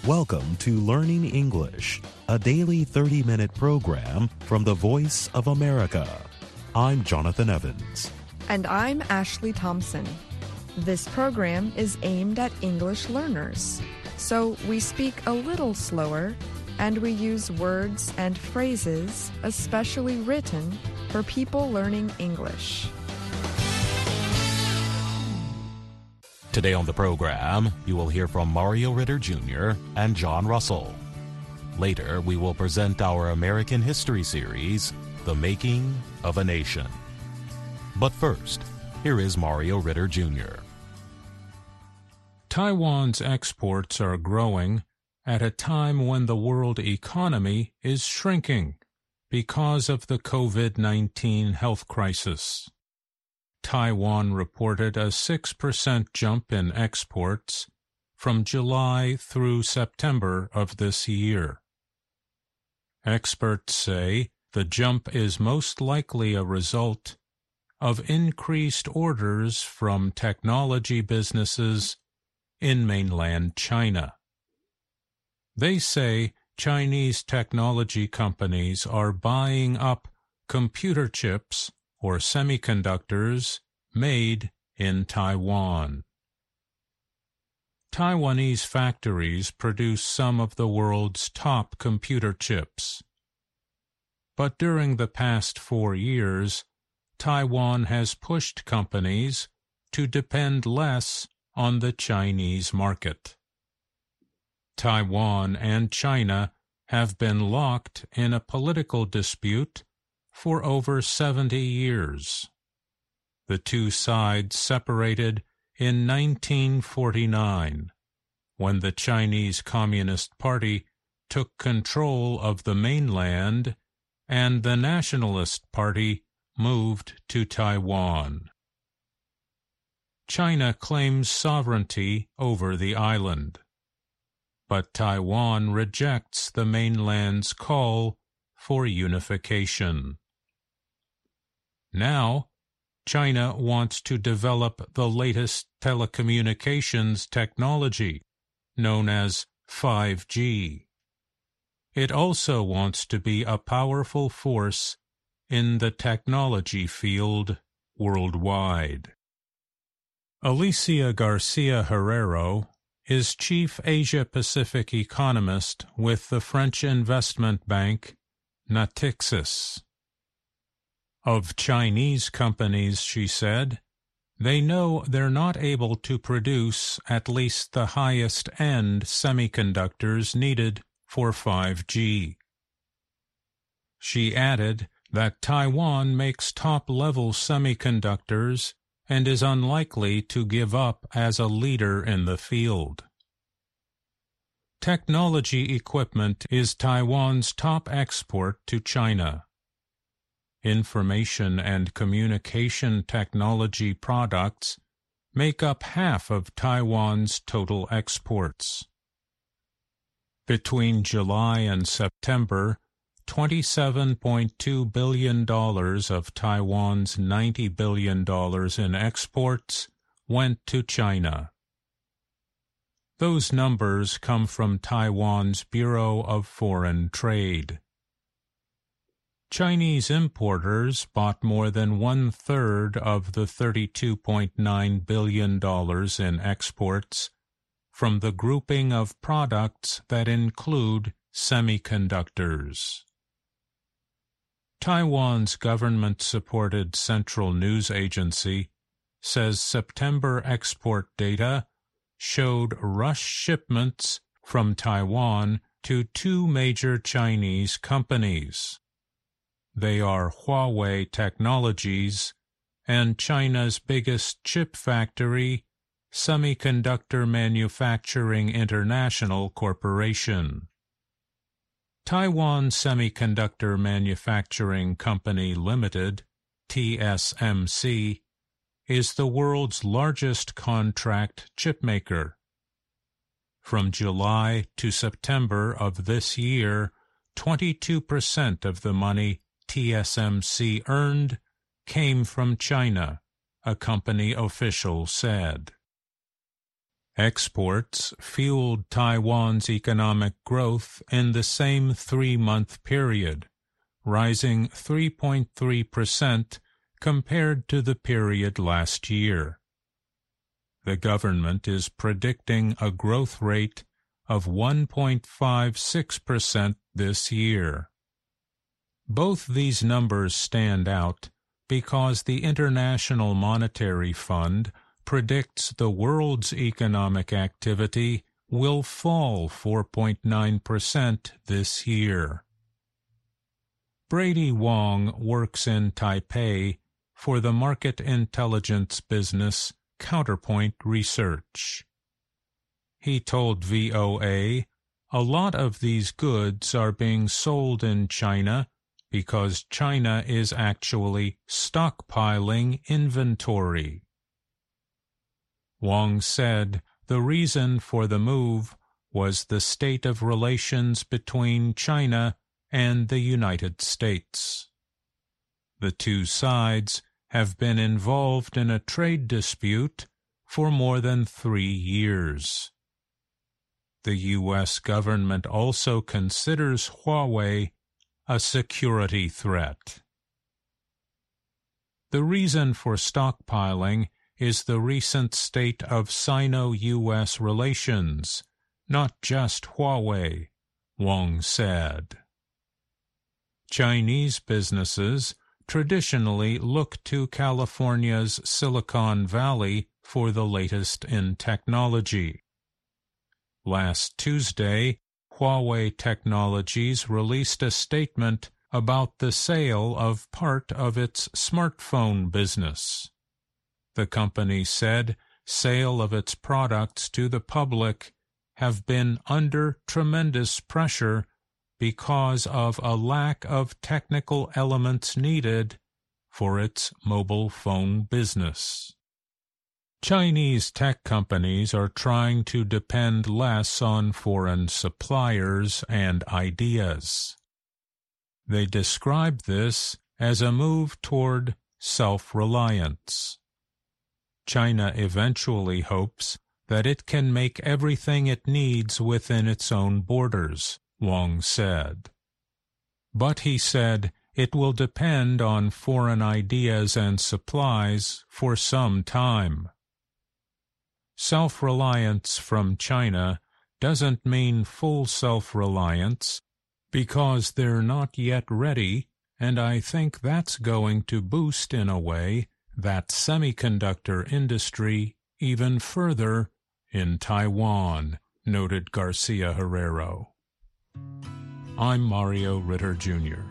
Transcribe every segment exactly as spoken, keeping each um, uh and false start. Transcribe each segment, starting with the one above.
Welcome to Learning English, a daily thirty-minute program from the Voice of America. I'm Jonathan Evans. And I'm Ashley Thompson. This program is aimed at English learners, so we speak a little slower and we use words and phrases especially written for people learning English. Today on the program, you will hear from Mario Ritter Junior and John Russell. Later, we will present our American history series, The Making of a Nation. But first, here is Mario Ritter Junior Taiwan's exports are growing at a time when the world economy is shrinking because of the COVID nineteen health crisis. Taiwan reported a six percent jump in exports from July through September of this year. Experts say the jump is most likely a result of increased orders from technology businesses in mainland China. They say Chinese technology companies are buying up computer chips or semiconductors made in Taiwan. Taiwanese factories produce some of the world's top computer chips. But during the past four years, Taiwan has pushed companies to depend less on the Chinese market. Taiwan and China have been locked in a political dispute for over seventy years. The two sides separated in nineteen forty-nine, when the Chinese Communist Party took control of the mainland and the Nationalist Party moved to Taiwan. China claims sovereignty over the island, but Taiwan rejects the mainland's call for unification. Now, China wants to develop the latest telecommunications technology, known as five G. It also wants to be a powerful force in the technology field worldwide. Alicia Garcia Herrero is Chief Asia-Pacific Economist with the French investment bank Natixis. Of Chinese companies, she said, they know they're not able to produce at least the highest-end semiconductors needed for five G. She added that Taiwan makes top-level semiconductors and is unlikely to give up as a leader in the field. Technology equipment is Taiwan's top export to China. Information and communication technology products make up half of Taiwan's total exports. Between July and September, twenty-seven point two billion dollars of Taiwan's ninety billion dollars in exports went to China. Those numbers come from Taiwan's Bureau of Foreign Trade. Chinese importers bought more than one-third of the thirty-two point nine billion dollars in exports from the grouping of products that include semiconductors. Taiwan's government-supported Central News Agency says September export data showed rush shipments from Taiwan to two major Chinese companies. They are Huawei Technologies and China's biggest chip factory, Semiconductor Manufacturing International Corporation. Taiwan Semiconductor Manufacturing Company Limited, T S M C, is the world's largest contract chipmaker. From July to September of this year, twenty-two percent of the money T S M C earned came from China, a company official said. Exports fueled Taiwan's economic growth in the same three-month period, rising three point three percent compared to the period last year. The government is predicting a growth rate of one point five six percent this year. Both these numbers stand out because the International Monetary Fund predicts the world's economic activity will fall four point nine percent this year. Brady Wong works in Taipei for the market intelligence business Counterpoint Research. He told V O A, "A lot of these goods are being sold in China because China is actually stockpiling inventory." Wong said the reason for the move was the state of relations between China and the United States. The two sides have been involved in a trade dispute for more than three years. The U S government also considers Huawei a security threat. The reason for stockpiling is the recent state of Sino-U S relations, not just Huawei, Wong said. Chinese businesses traditionally look to California's Silicon Valley for the latest in technology. Last Tuesday, Huawei Technologies released a statement about the sale of part of its smartphone business. The company said sale of its products to the public have been under tremendous pressure because of a lack of technical elements needed for its mobile phone business. Chinese tech companies are trying to depend less on foreign suppliers and ideas. They describe this as a move toward self-reliance. China eventually hopes that it can make everything it needs within its own borders, Wong said. But he said it will depend on foreign ideas and supplies for some time. Self-reliance from China doesn't mean full self-reliance because they're not yet ready, and I think that's going to boost in a way that semiconductor industry even further in Taiwan, noted Garcia Herrero. I'm Mario Ritter, Junior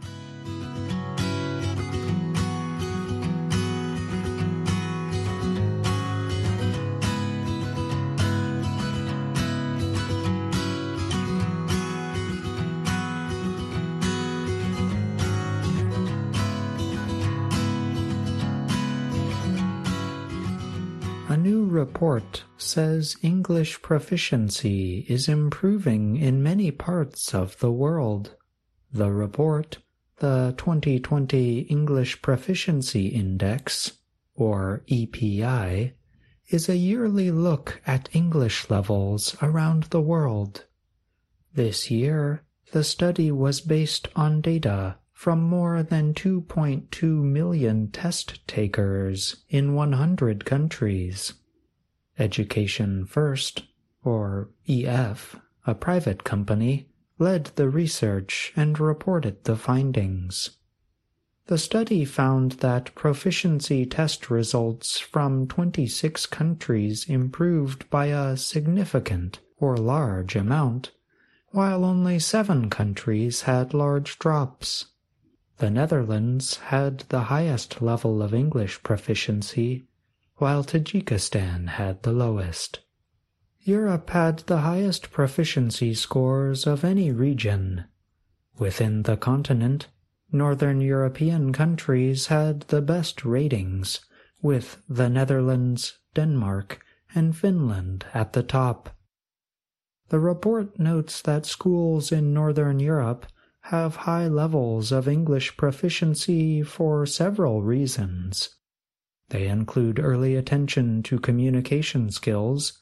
A new report says English proficiency is improving in many parts of the world. The report, the twenty twenty English Proficiency Index, or E P I, is a yearly look at English levels around the world. This year, the study was based on data from more than two point two million test takers in one hundred countries. Education First, or E F, a private company, led the research and reported the findings. The study found that proficiency test results from twenty-six countries improved by a significant or large amount, while only seven countries had large drops. The Netherlands had the highest level of English proficiency, while Tajikistan had the lowest. Europe had the highest proficiency scores of any region. Within the continent, Northern European countries had the best ratings, with the Netherlands, Denmark, and Finland at the top. The report notes that schools in Northern Europe have high levels of English proficiency for several reasons. They include early attention to communication skills,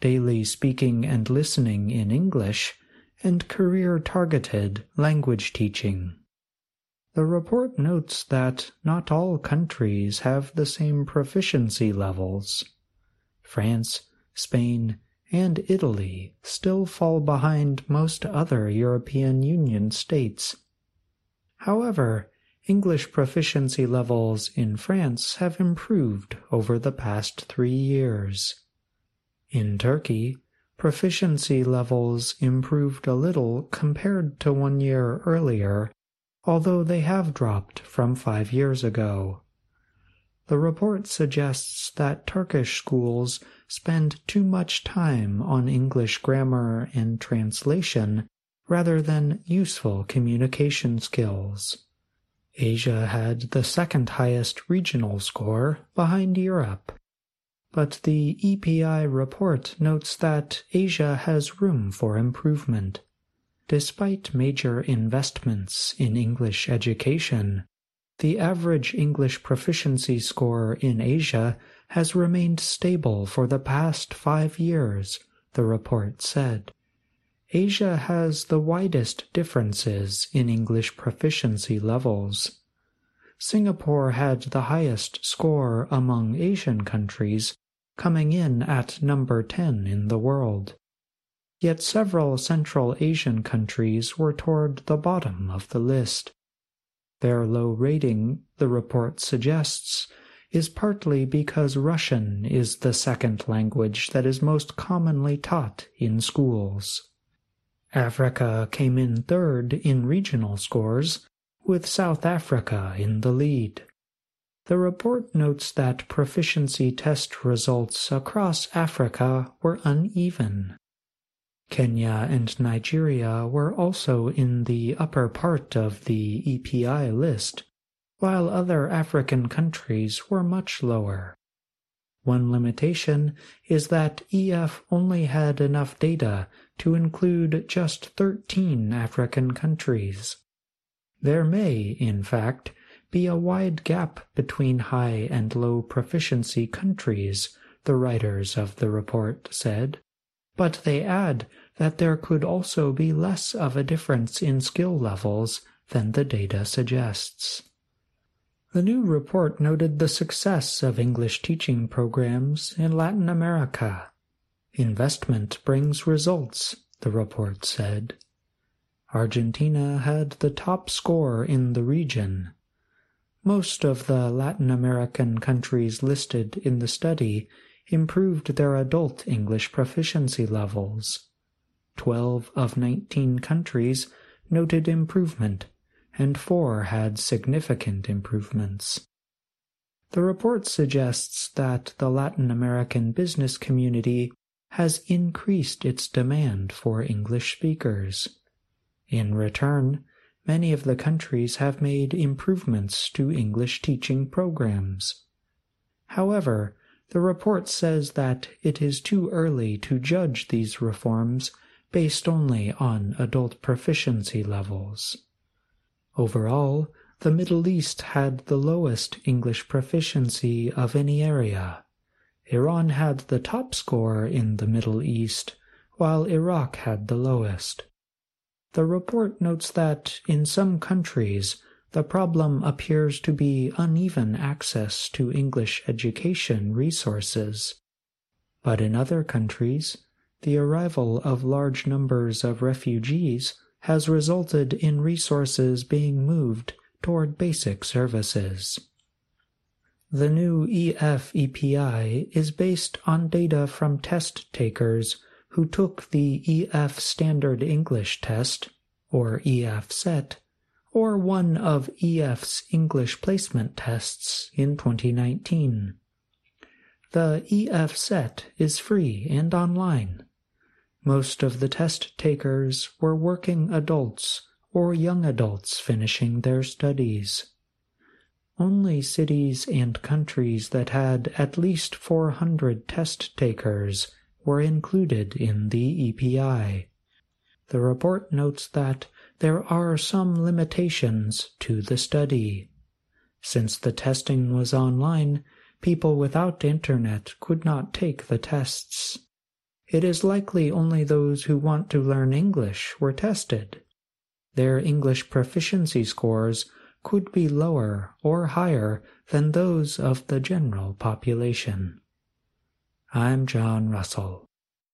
daily speaking and listening in English, and career-targeted language teaching. The report notes that not all countries have the same proficiency levels. France, Spain, and Italy still fall behind most other European Union states. However, English proficiency levels in France have improved over the past three years. In Turkey, proficiency levels improved a little compared to one year earlier, although they have dropped from five years ago. The report suggests that Turkish schools spend too much time on English grammar and translation rather than useful communication skills. Asia had the second highest regional score behind Europe. But the E P I report notes that Asia has room for improvement. Despite major investments in English education, the average English proficiency score in Asia has remained stable for the past five years, the report said. Asia has the widest differences in English proficiency levels. Singapore had the highest score among Asian countries, coming in at number ten in the world. Yet several Central Asian countries were toward the bottom of the list. Their low rating, the report suggests, is partly because Russian is the second language that is most commonly taught in schools. Africa came in third in regional scores, with South Africa in the lead. The report notes that proficiency test results across Africa were uneven. Kenya and Nigeria were also in the upper part of the E P I list, while other African countries were much lower. One limitation is that E F only had enough data to include just thirteen African countries. There may, in fact, be a wide gap between high and low proficiency countries, the writers of the report said, but they add that there could also be less of a difference in skill levels than the data suggests. The new report noted the success of English teaching programs in Latin America. Investment brings results, the report said. Argentina had the top score in the region. Most of the Latin American countries listed in the study improved their adult English proficiency levels. Twelve of nineteen countries noted improvement, and four had significant improvements. The report suggests that the Latin American business community has increased its demand for English speakers. In return, many of the countries have made improvements to English teaching programs. However, the report says that it is too early to judge these reforms based only on adult proficiency levels. Overall, the Middle East had the lowest English proficiency of any area. Iran had the top score in the Middle East, while Iraq had the lowest. The report notes that in some countries, the problem appears to be uneven access to English education resources. But in other countries, the arrival of large numbers of refugees has resulted in resources being moved toward basic services. The new E F E P I is based on data from test takers who took the E F Standard English Test, or E F SET, or one of E F's English placement tests in twenty nineteen. The E F SET is free and online. Most of the test takers were working adults or young adults finishing their studies. Only cities and countries that had at least four hundred test takers were included in the E P I. The report notes that there are some limitations to the study. Since the testing was online, people without internet could not take the tests. it is likely only those who want to learn English were tested. Their English proficiency scores could be lower or higher than those of the general population. I'm John Russell.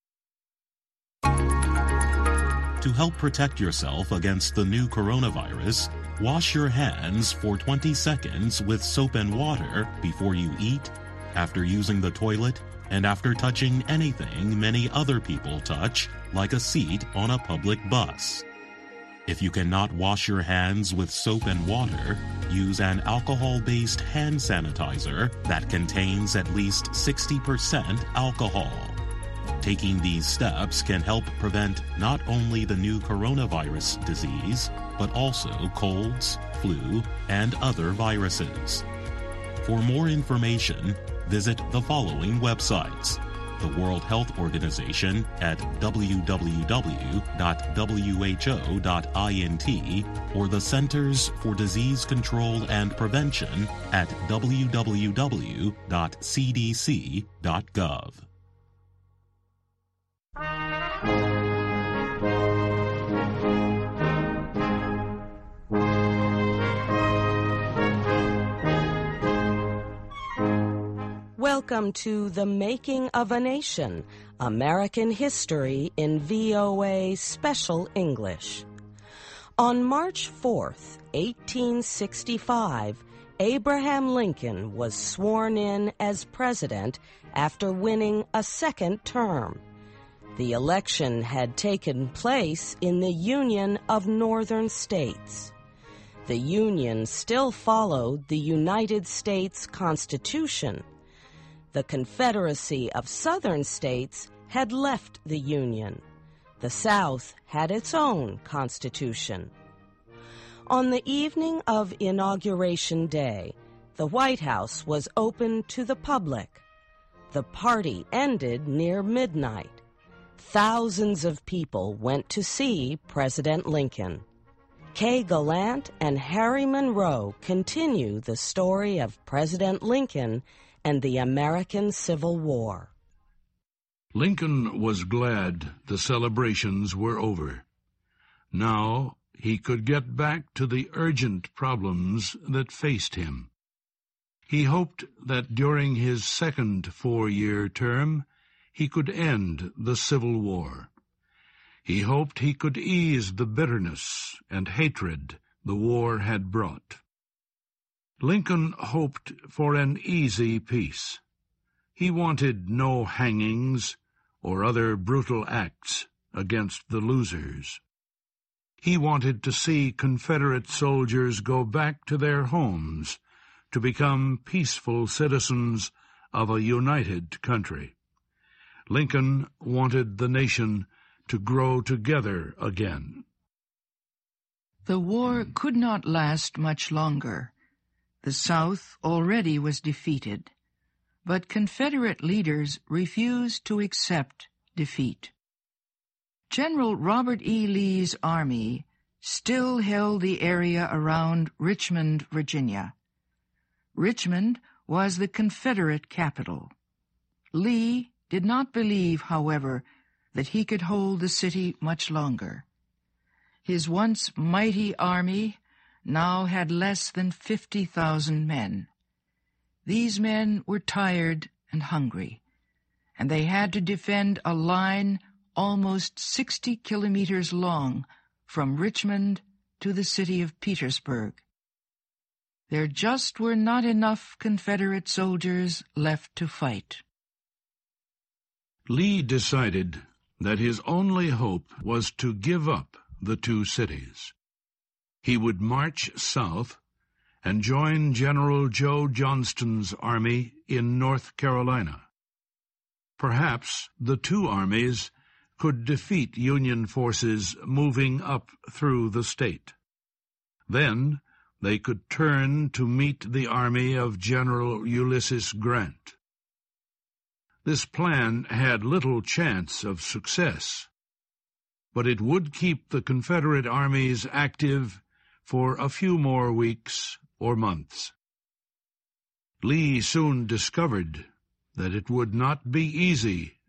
To help protect yourself against the new coronavirus, wash your hands for twenty seconds with soap and water before you eat, after using the toilet, and after touching anything many other people touch, like a seat on a public bus. If you cannot wash your hands with soap and water, use an alcohol-based hand sanitizer that contains at least sixty percent alcohol. Taking these steps can help prevent not only the new coronavirus disease, but also colds, flu, and other viruses. For more information, visit the following websites: the World Health Organization at w w w dot w h o dot int or the Centers for Disease Control and Prevention at w w w dot c d c dot gov. Welcome to The Making of a Nation, American History in V O A Special English. On March fourth, eighteen sixty-five, Abraham Lincoln was sworn in as president after winning a second term. The election had taken place in the Union of Northern States. The Union still followed the United States Constitution. The Confederacy of Southern States had left the Union. The South had its own constitution. On the evening of Inauguration Day, the White House was open to the public. The party ended near midnight. Thousands of people went to see President Lincoln. Kay Gallant and Harry Monroe continue the story of President Lincoln and the American Civil War. Lincoln was glad the celebrations were over. Now he could get back to the urgent problems that faced him. He hoped that during his second four-year term he could end the Civil War. He hoped he could ease the bitterness and hatred the war had brought. Lincoln hoped for an easy peace. He wanted no hangings or other brutal acts against the losers. He wanted to see Confederate soldiers go back to their homes to become peaceful citizens of a united country. Lincoln wanted the nation to grow together again. The war could not last much longer. The South already was defeated, but Confederate leaders refused to accept defeat. General Robert E. Lee's army still held the area around Richmond, Virginia. Richmond was the Confederate capital. Lee did not believe, however, that he could hold the city much longer. His once mighty army now had less than fifty thousand men. These men were tired and hungry, and they had to defend a line almost sixty kilometers long from Richmond to the city of Petersburg. There just were not enough Confederate soldiers left to fight. Lee decided that his only hope was to give up the two cities. He would march south and join General Joe Johnston's army in North Carolina. Perhaps the two armies could defeat Union forces moving up through the state. Then they could turn to meet the army of General Ulysses Grant. This plan had little chance of success, but it would keep the Confederate armies active for a few more weeks or months. Lee soon discovered that it would not be easy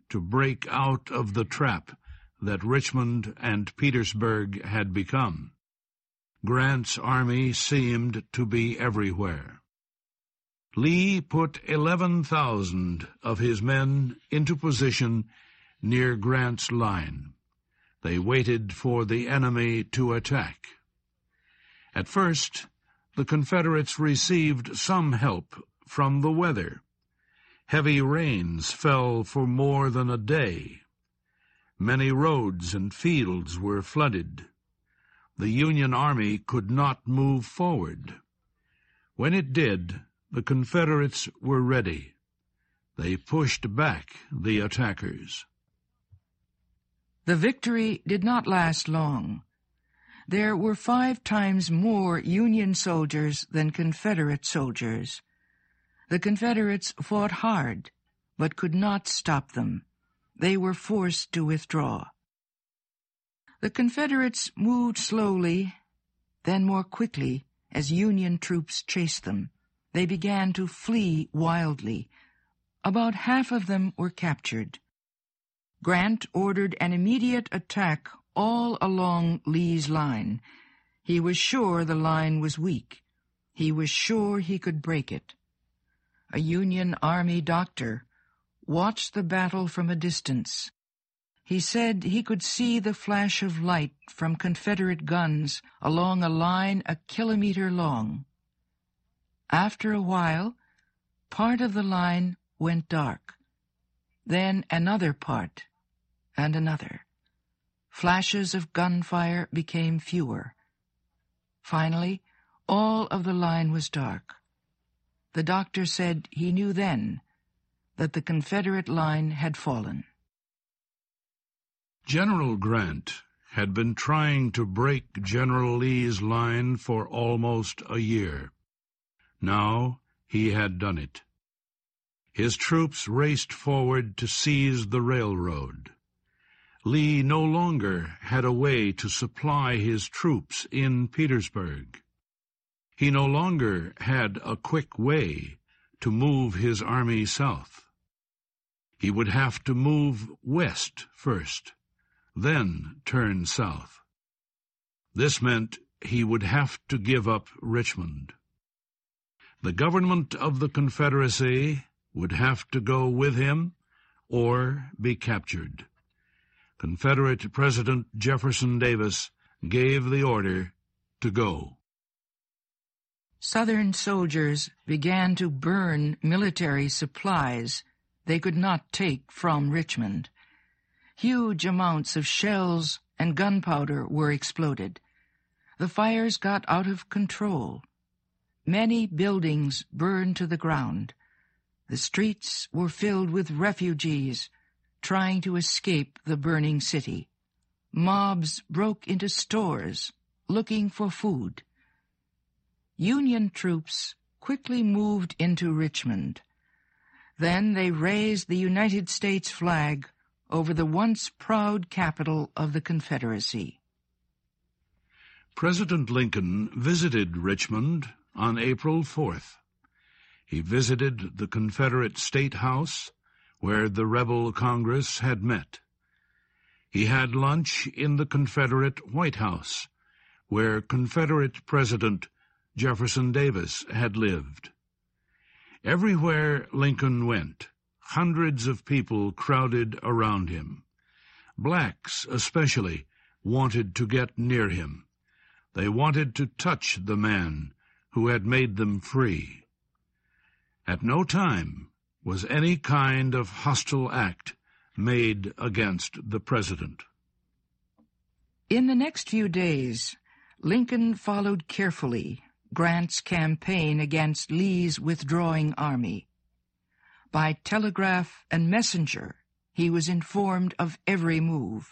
to break out of the trap that Richmond and Petersburg had become. Grant's army seemed to be everywhere. Lee put eleven thousand of his men into position near Grant's line. They waited for the enemy to attack. At first, the Confederates received some help from the weather. Heavy rains fell for more than a day. Many roads and fields were flooded. The Union army could not move forward. When it did, the Confederates were ready. They pushed back the attackers. The victory did not last long. There were five times more Union soldiers than Confederate soldiers. The Confederates fought hard, but could not stop them. They were forced to withdraw. The Confederates moved slowly, then more quickly, as Union troops chased them. They began to flee wildly. About half of them were captured. Grant ordered an immediate attack all along Lee's line. He was sure the line was weak. He was sure he could break it. A Union Army doctor watched the battle from a distance. He said he could see the flash of light from Confederate guns along a line a kilometer long. After a while, part of the line went dark. Then another part, and another. Flashes of gunfire became fewer. Finally, all of the line was dark. The doctor said he knew then that the Confederate line had fallen. General Grant had been trying to break General Lee's line for almost a year. Now he had done it. His troops raced forward to seize the railroad. Lee no longer had a way to supply his troops in Petersburg. He no longer had a quick way to move his army south. He would have to move west first, then turn south. This meant he would have to give up Richmond. The government of the Confederacy would have to go with him or be captured. Confederate President Jefferson Davis gave the order to go. Southern soldiers began to burn military supplies they could not take from Richmond. Huge amounts of shells and gunpowder were exploded. The fires got out of control. Many buildings burned to the ground. The streets were filled with refugees trying to escape the burning city. Mobs broke into stores looking for food. Union troops quickly moved into Richmond. Then they raised the United States flag over the once proud capital of the Confederacy. President Lincoln visited Richmond on April fourth. He visited the Confederate State House, where the rebel Congress had met. He had lunch in the Confederate White House, where Confederate President Jefferson Davis had lived. Everywhere Lincoln went, hundreds of people crowded around him. Blacks, especially, wanted to get near him. They wanted to touch the man who had made them free. At no time was any kind of hostile act made against the president. In the next few days, Lincoln followed carefully Grant's campaign against Lee's withdrawing army. By telegraph and messenger, he was informed of every move.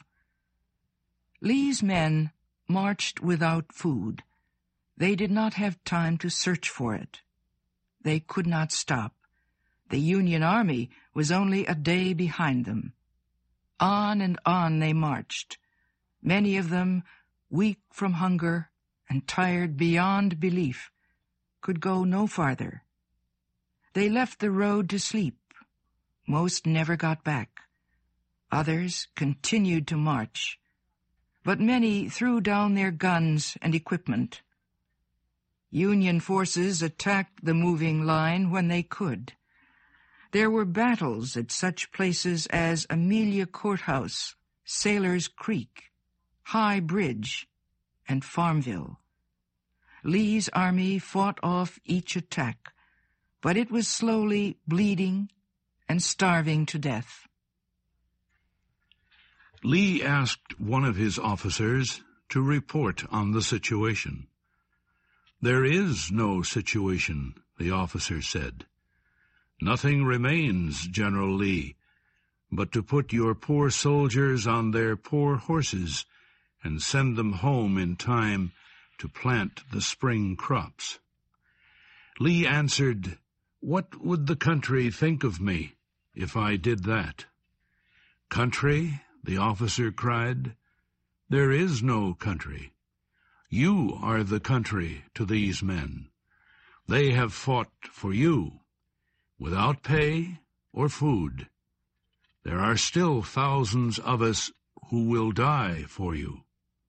Lee's men marched without food. They did not have time to search for it. They could not stop. The Union army was only a day behind them. On and on they marched, many of them, weak from hunger and tired beyond belief, could go no farther. They left the road to sleep. Most never got back. Others continued to march, but many threw down their guns and equipment. Union forces attacked the moving line when they could. There were battles at such places as Amelia Courthouse, Sailor's Creek, High Bridge, and Farmville. Lee's army fought off each attack, but it was slowly bleeding and starving to death. Lee asked one of his officers to report on the situation. "There is no situation," the officer said. "Nothing remains, General Lee, but to put your poor soldiers on their poor horses and send them home in time to plant the spring crops." Lee answered, "What would the country think of me if I did that?" "Country?" the officer cried. "There is no country. You are the country to these men. They have fought for you, without pay or food. There are still thousands of us who will die for you."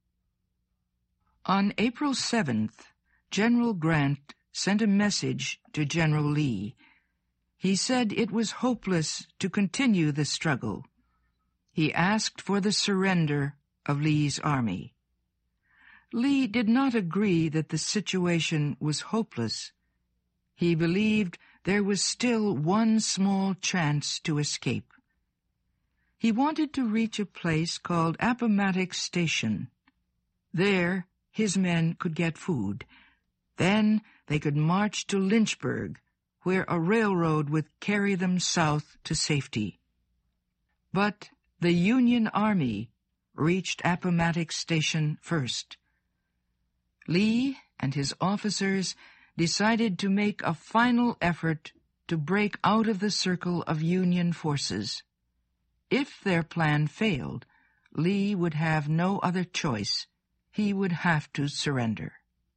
On April seventh, General Grant sent a message to General Lee. He said it was hopeless to continue the struggle. He asked for the surrender of Lee's army. Lee did not agree that the situation was hopeless. He believed there was still one small chance to escape. He wanted to reach a place called Appomattox Station. There, his men could get food. Then they could march to Lynchburg, where a railroad would carry them south to safety. But the Union Army reached Appomattox Station first. Lee and his officers decided to make a final effort to break out of the circle of Union forces. If their plan failed, Lee would have no other choice. He would have to surrender.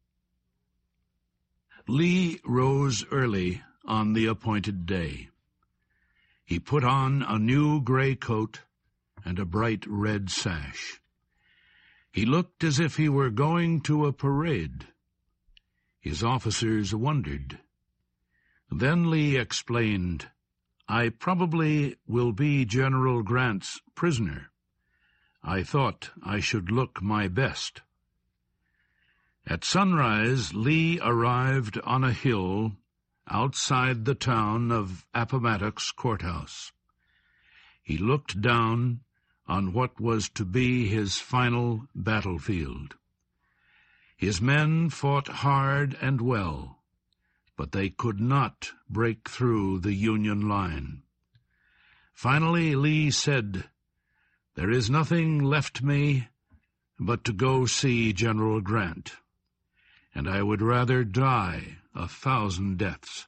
Lee rose early on the appointed day. He put on a new gray coat and a bright red sash. He looked as if he were going to a parade. His officers wondered. Then Lee explained, "I probably will be General Grant's prisoner. I thought I should look my best." At sunrise, Lee arrived on a hill outside the town of Appomattox Courthouse. He looked down on what was to be his final battlefield. His men fought hard and well, but they could not break through the Union line. Finally, Lee said, "There is nothing left me but to go see General Grant, and I would rather die a thousand deaths."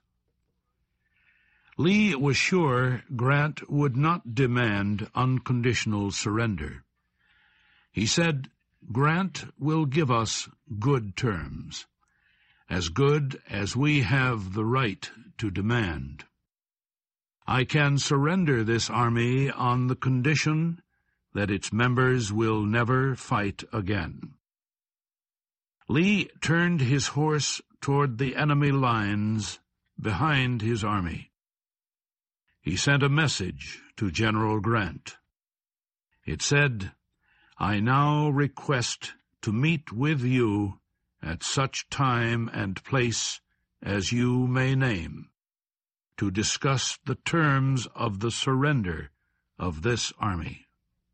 Lee was sure Grant would not demand unconditional surrender. He said, "Grant will give us good terms, as good as we have the right to demand. I can surrender this army on the condition that its members will never fight again." Lee turned his horse toward the enemy lines behind his army. He sent a message to General Grant. It said, "I now request to meet with you at such time and place as you may name, to discuss the terms of the surrender of this army."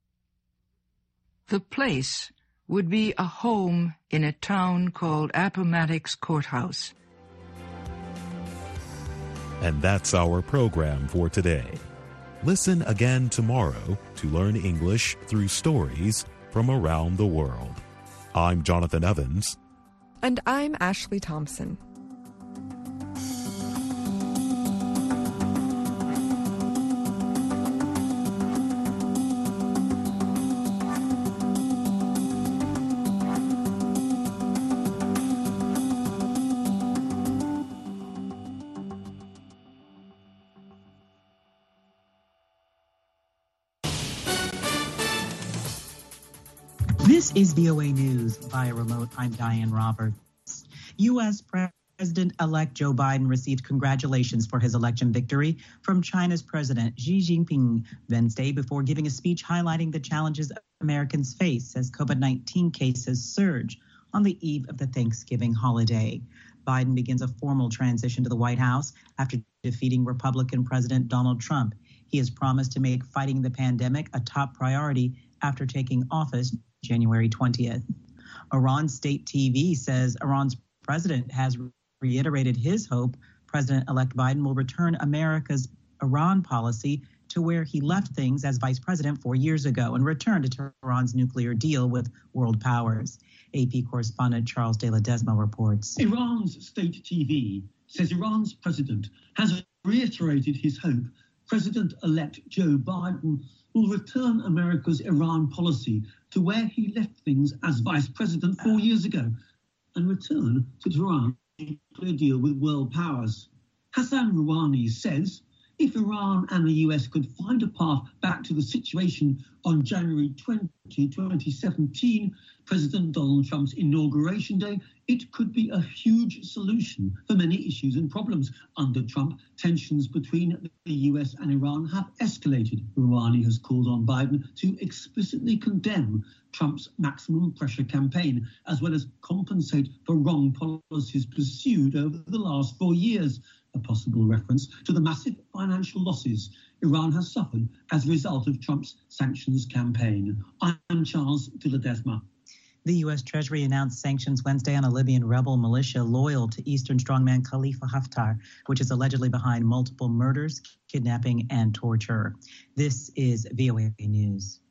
The place would be a home in a town called Appomattox Courthouse. And that's our program for today. Listen again tomorrow to learn English through stories from around the world. I'm Jonathan Evans. And I'm Ashley Thompson. This is V O A News via remote. I'm Diane Roberts. U S President-elect Joe Biden received congratulations for his election victory from China's President Xi Jinping Wednesday before giving a speech highlighting the challenges Americans face as COVID nineteen cases surge on the eve of the Thanksgiving holiday. Biden begins a formal transition to the White House after defeating Republican President Donald Trump. He has promised to make fighting the pandemic a top priority after taking office January twentieth. Iran state T V says Iran's president has reiterated his hope President-elect Biden will return America's Iran policy to where he left things as vice president four years ago and return to Tehran's nuclear deal with world powers. A P correspondent Charles de Ledesma reports. Iran's state T V says Iran's president has reiterated his hope President-elect Joe Biden will return America's Iran policy to where he left things as vice president four years ago and return to Tehran's nuclear deal with world powers. Hassan Rouhani says if Iran and the U S could find a path back to the situation on January twentieth, twenty seventeen, President Donald Trump's inauguration day, it could be a huge solution for many issues and problems. Under Trump, tensions between the U S and Iran have escalated. Rouhani has called on Biden to explicitly condemn Trump's maximum pressure campaign, as well as compensate for wrong policies pursued over the last four years. A possible reference to the massive financial losses Iran has suffered as a result of Trump's sanctions campaign. I'm Charles de Ledesma. The U S Treasury announced sanctions Wednesday on a Libyan rebel militia loyal to Eastern strongman Khalifa Haftar, which is allegedly behind multiple murders, kidnapping, and torture. This is V O A News.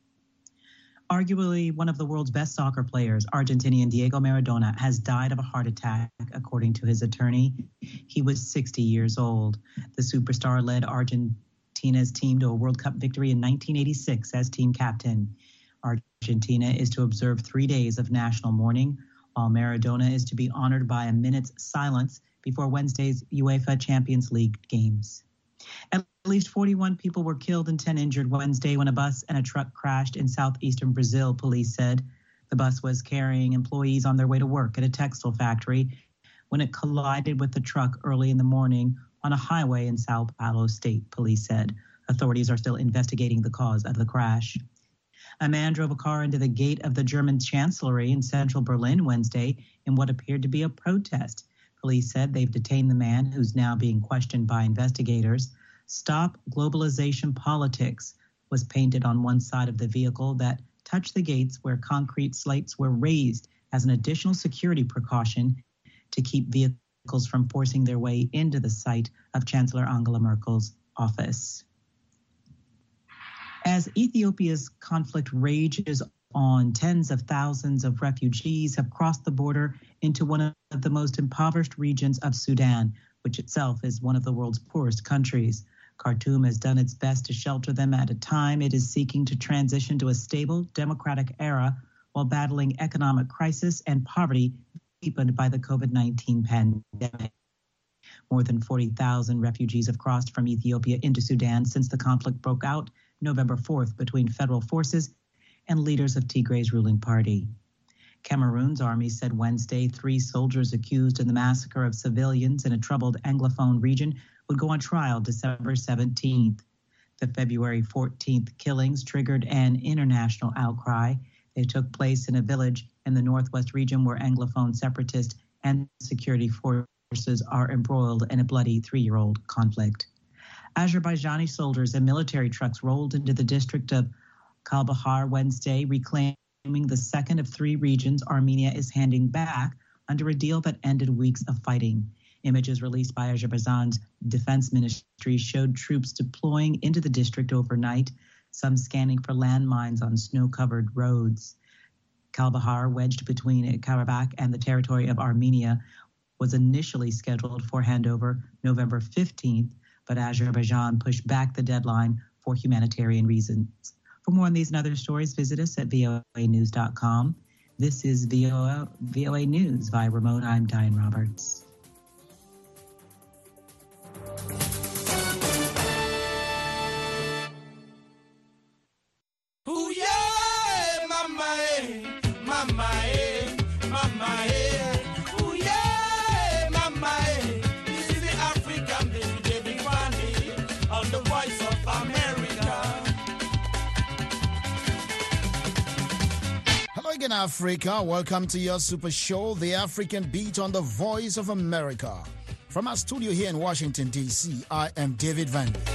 Arguably one of the world's best soccer players, Argentinian Diego Maradona, has died of a heart attack, according to his attorney. He was sixty years old. The superstar led Argentina's team to a World Cup victory in nineteen eighty-six as team captain. Argentina is to observe three days of national mourning, while Maradona is to be honored by a minute's silence before Wednesday's UEFA Champions League games. At least forty-one people were killed and ten injured Wednesday when a bus and a truck crashed in southeastern Brazil, police said. The bus was carrying employees on their way to work at a textile factory when it collided with the truck early in the morning on a highway in Sao Paulo state, police said. Authorities are still investigating the cause of the crash. A man drove a car into the gate of the German chancellery in central Berlin Wednesday in what appeared to be a protest. Police said they've detained the man, who's now being questioned by investigators. Stop Globalization Politics was painted on one side of the vehicle that touched the gates where concrete slates were raised as an additional security precaution to keep vehicles from forcing their way into the site of Chancellor Angela Merkel's office. As Ethiopia's conflict rages on, tens of thousands of refugees have crossed the border into one of the most impoverished regions of Sudan, which itself is one of the world's poorest countries. Khartoum has done its best to shelter them at a time it is seeking to transition to a stable, democratic era while battling economic crisis and poverty deepened by the COVID nineteen pandemic. More than forty thousand refugees have crossed from Ethiopia into Sudan since the conflict broke out November fourth between federal forces and leaders of Tigray's ruling party. Cameroon's army said Wednesday three soldiers accused in the massacre of civilians in a troubled Anglophone region would go on trial December seventeenth. The February fourteenth killings triggered an international outcry. They took place in a village in the northwest region where Anglophone separatists and security forces are embroiled in a bloody three-year-old conflict. Azerbaijani soldiers and military trucks rolled into the district of Kalbahar Wednesday, reclaiming the second of three regions Armenia is handing back under a deal that ended weeks of fighting. Images released by Azerbaijan's defense ministry showed troops deploying into the district overnight, some scanning for landmines on snow-covered roads. Kalbahar, wedged between Karabakh and the territory of Armenia, was initially scheduled for handover November fifteenth, but Azerbaijan pushed back the deadline for humanitarian reasons. For more on these and other stories, visit us at V O A news dot com. This is V O A, V O A News via remote. I'm Diane Roberts. Ooh, yeah, mama, Africa. Welcome to your super show, The African Beat on the Voice of America. From our studio here in Washington, D C, I am David Van Lee.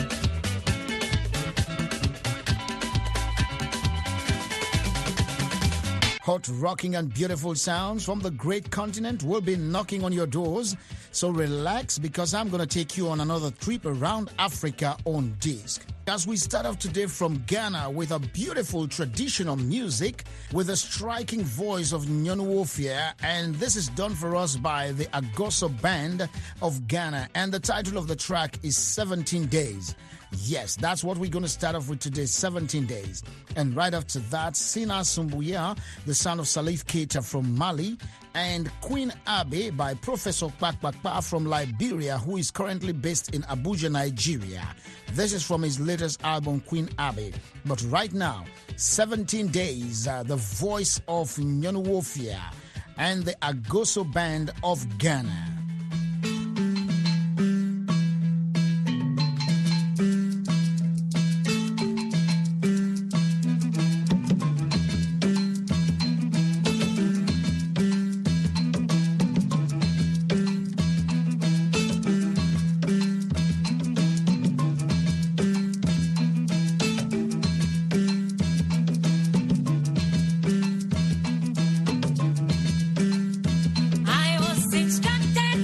Hot, rocking, and beautiful sounds from the great continent will be knocking on your doors. So relax, because I'm going to take you on another trip around Africa on disc. As we start off today from Ghana with a beautiful traditional music with the striking voice of Nyanuofia, and this is done for us by the Agoso Band of Ghana, and the title of the track is seventeen days. Yes, that's what we're going to start off with today, seventeen days. And right after that, Sina Sumbuya, the son of Salif Keita from Mali, and Queen Abe by Professor Kpakpakpa from Liberia, who is currently based in Abuja, Nigeria. This is from his latest album, Queen Abe. But right now, seventeen days, uh, the voice of Nyanuofia and the Agoso Band of Ghana. I was instructed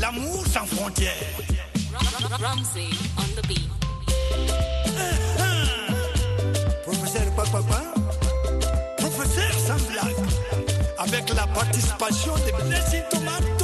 d'amour sans frontières. Ramsey on the beat. Professeur Papa, professeur sans blague, avec la participation de Blessing Tomato.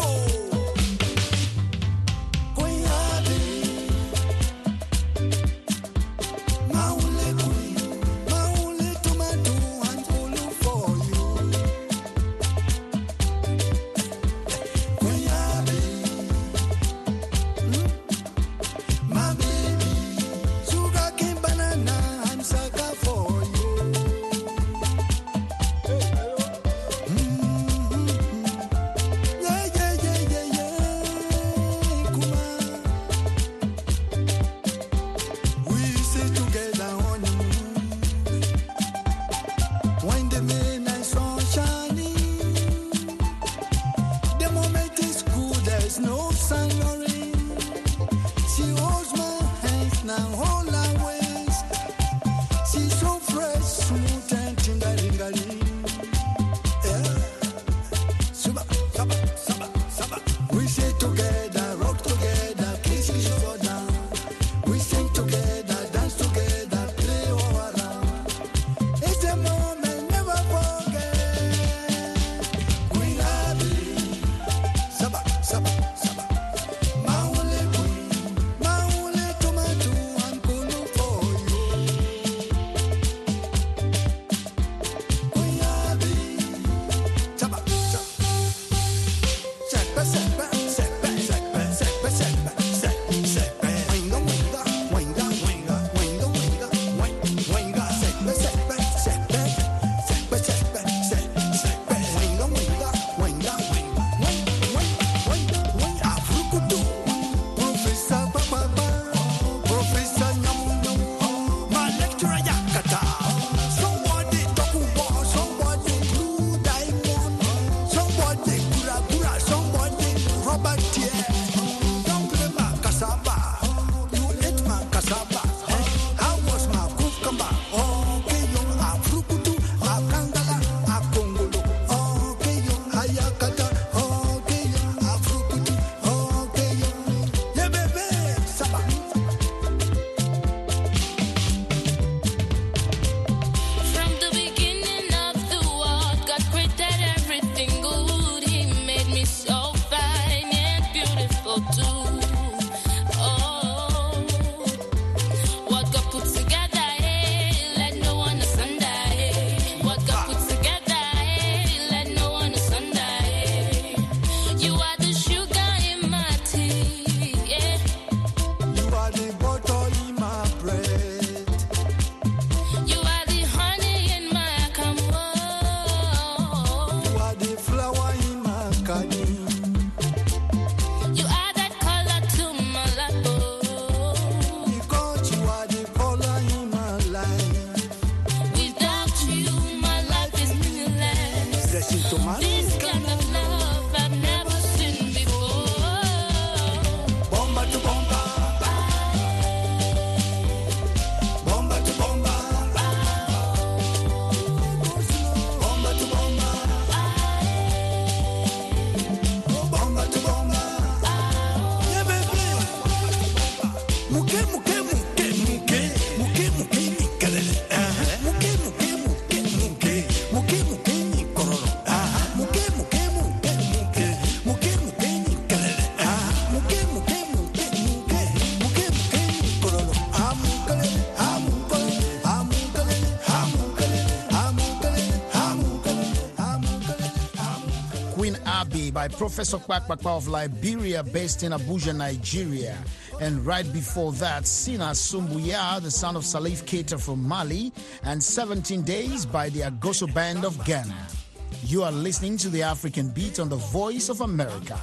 By Professor Kpakpakpa of Liberia, based in Abuja, Nigeria. And right before that, Sina Sumbuya, the son of Salif Keita from Mali, and seventeen days by the Agoso Band of Ghana. You are listening to the African Beat on the Voice of America.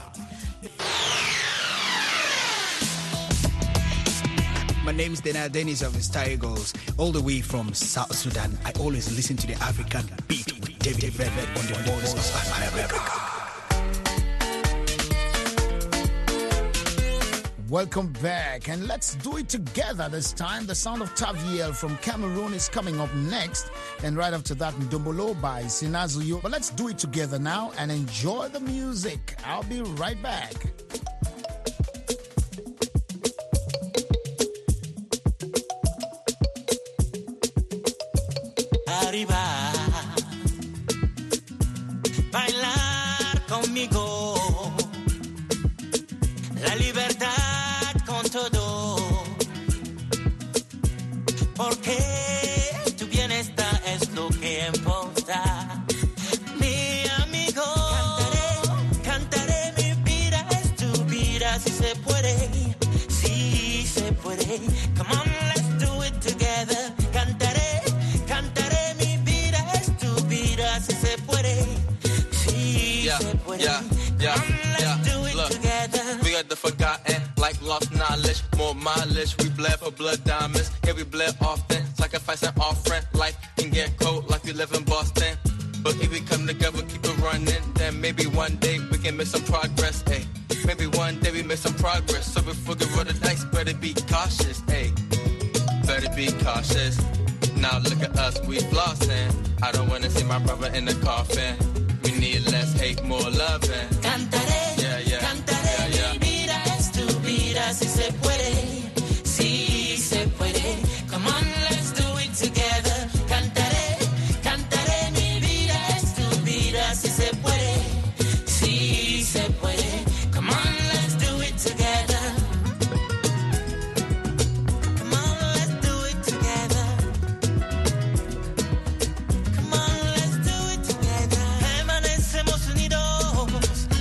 My name is Dena Dennis of the Star Eagles, all the way from South Sudan. I always listen to the African Beat with David Velvet on the Voice of America. Welcome back, and let's do it together this time. The sound of Taviel from Cameroon is coming up next, and right after that, Ndombolo by Sinazuyo. But let's do it together now and enjoy the music. I'll be right back. amigo. La libertad con todo. Porque tu bienestar es lo que importa. Mi amigo, cantaré, cantaré mi vida es tu vida, si se puede, si se puede. Come on, let's do it together. Cantaré, cantaré mi vida es tu vida, si se puede, si yeah, se puede. Yeah, yeah, Come on, let's yeah. do it Look, together. we got the forgotten, like lost knowledge, more mileage. We bled for blood diamonds, yeah, we bled often. Sacrifice an offering, life can get cold like we live in Boston. But if we come together, keep it running, then maybe one day we can make some progress, ayy. Maybe one day we make some progress. So before we roll the dice, better be cautious, ayy. Better be cautious. Now look at us, we flossing. I don't wanna see my brother in the coffin. We need less hate, more loving. Cantaré, yeah, yeah, cantaré, yeah, yeah. mi vida es tu vida, si se puede, si se puede. Come on, let's do it together. Cantaré, cantaré, mi vida es tu vida, si se puede, si se puede. Come on, let's do it together. Come on, let's do it together. Come on, let's do it together. Permanecemos unidos,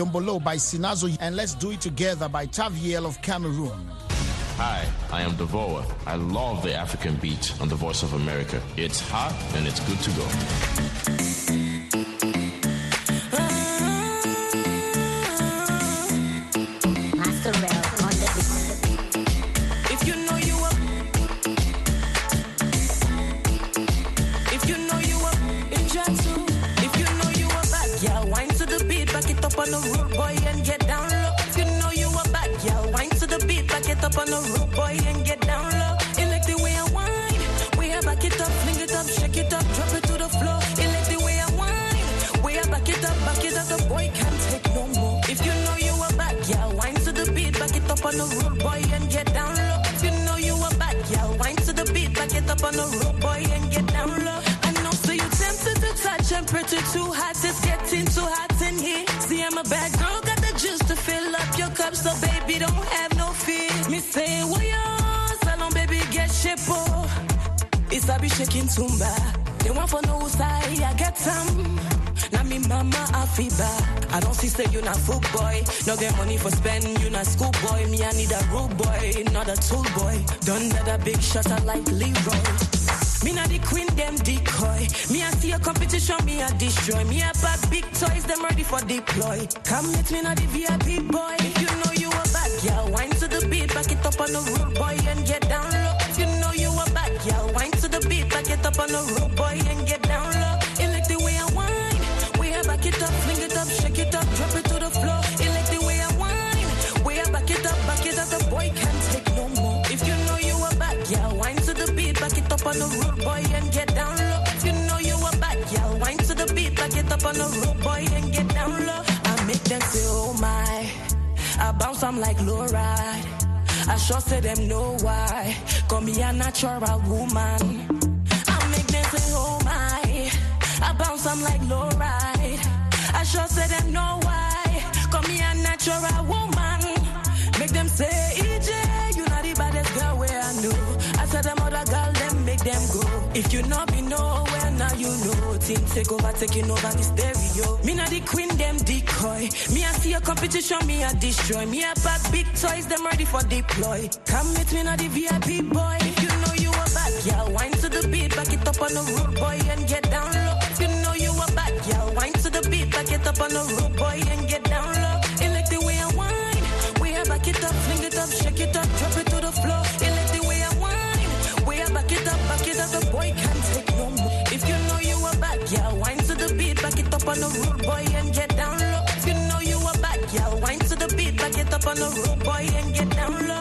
Dombolo by Sinazo, and Let's Do It Together by Taviel of Cameroon. Hi, I am Devoa. I love the African beat on the Voice of America. It's hot and it's good to go. On the road, boy, and get down low. If you know you a bad girl, wine to the beat, back it up on the road, boy, and get down low. You like the way I whine, way I back it up, fling it up, shake it up, drop it to the floor. You like the way I whine, way I back it up, back it up, the boy can't take no more. If you know you a bad girl, wine to the beat, back it up on the road, boy, and get down low. If you know you a bad girl, wine to the beat, back it up on the road, boy, and get down low. I know, so you tempted to touch and pretty too hot, it's getting too hot in here. See, I'm a bad girl, got the juice to fill up your cup, so baby, don't have no fear. Me say, well, yo, salon, baby, get shape, oh. It's a be shaking tumba. They want for no side, I get some. Now me mama, I feel bad. I don't see say you not fool boy. No get money for spend, you not school boy. Me, I need a rude boy, not a tool boy. Done that a big shot, I like Leroy. Me not the queen, them decoy. Me I see a competition, me I destroy. Me I pack big toys, them ready for deploy. Come meet me not the V I P boy. If you know you a bad girl, wine to the beat, back it up on the road boy and get down low. If you know you a bad girl, wine to the beat, back it up on the road boy and get down low. You like the way I whine, way I back it up, fling it up, shake it up, drop it to the floor. You like the way I whine, way I back it up, back it up, the boy can't take no more. If you know you a bad girl, wine to the beat, back it up on the road boy and get down low. If you know you a bad girl, wine to the beat, back it up on the road boy and get down low. I make them say, oh my, I bounce, I'm like low ride. I sure say them know why, call me a natural woman. I make them say, oh my, I bounce, I'm like low ride. I sure say them know why, call me a natural woman. Make them say, E J, you not the baddest girl where I know. I said them other girl, them make them go. If you not be nowhere, now you know. Things take over, taking over the stereo. Me not the queen, them decoy. Me I see a competition, me I destroy. Me I pack big toys, them ready for deploy. Come meet me not the V I P boy. If you know you a bad girl, wine to the beat, back it up on the road boy and get down low. If you know you a bad girl, wine to the beat, back it up on the road boy and get down low. You like the way I whine, way I back it up, fling it up, shake it up, drop it to the floor. You like the way I whine, way I back it up, back it up, the boy can't take no more. If you know you a bad girl, wine to the beat, back it up on the road boy and get down low. If you know you a bad girl, wine to the beat, back it up on the road boy and